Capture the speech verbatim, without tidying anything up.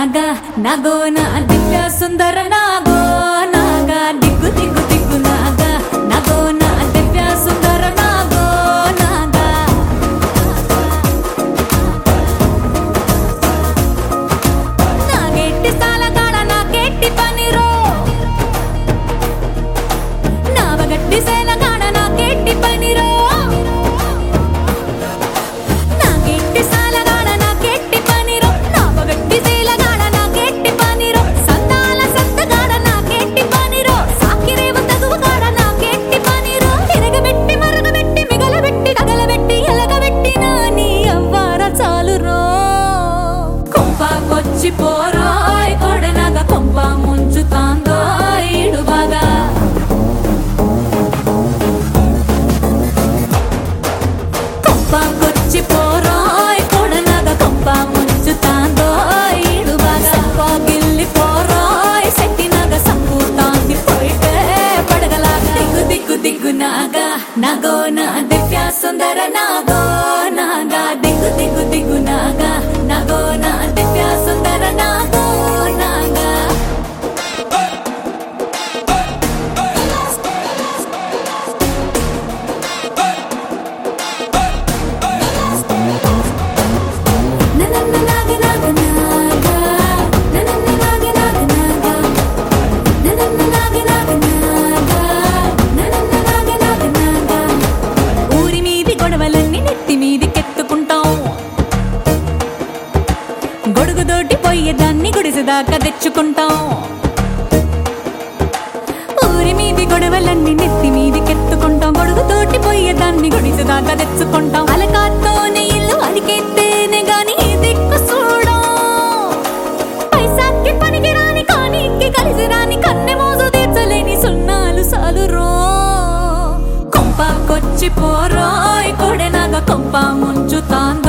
నాగా నాగో నా దివ్య సుందర నాగో నాగా దిగ్గు దిగ్గు దిగ్గు నాగా నాగో నా దివ్య సుందర నాగో నాగా నాగెట్టి సాలగాడ నాకెట్టి పనిరో నావగట్టి సేలగాడ నాకెట్టి పనిరో నాకెట్టి సాలగాడ నాకెట్టి పనిరో నావగట్టి సేలగాడ నాకెట్టి పనిరో సంతాల సత్తగాడ నాకెట్టి పనిరో సాకిరేవ తగువగాడ నాకెట్టి పనిరో తిరగబెట్టి మరగబెట్టి మిగలబెట్టి తగలబెట్టి ఎలగబెట్టి నాని అవ్వార చాలురో కొంపకొచ్చి పోరాయ్ కొడనగ కొంప ముంచుతాందో ఈడు బాగా కొంపకొచ్చి పోరాయ్ కొడనగ కొంప ముంచుతాందో ఈడు బాగా సంపాగిల్లి పోరాయ్ సెట్టినగ సంపూతాంది పోయితే పడగలాగా దిగ్గు దిగ్గు దిగ్గు నాగా నాగో నా దివ్య సుందర నాగో నాగా దిగ్గు దిగ్గు దిగ్గు నాగా నాగో నా దివ్య సుందర నాగో నాగా ననన్న నాగ నాగ నాగా ననన్న నాగ నాగ నాగా ననన్న నాగ నాగ నాగా ననన్న నాగ నాగ నాగా ఊరి మీది గొడవలన్నీ నెత్తి మీది కెత్తుకుంటాం గొడుగుదోటి పోయేదాన్ని గుడిసెదాకా తెచ్చుకుంటాం ఊరి మీది గొడవలన్నీ నెత్తి మీది కెత్తుకుంటాం గొడుగుతోటి పోయేదాన్ని గుడిసెదాకా తెచ్చుకుంటాం అలకాతోనే ఇల్లు అలికెత్తేనే గాని ఈ దిక్కు చూడం పైసాకి పనికి రాని కానీకి కలిసి రాని కన్నె మోజు తీర్చలేని సున్నాలు సాలురో కొంపకొచ్చి పోరాయ్ కొడెనగ కొంప ముంచుతాందో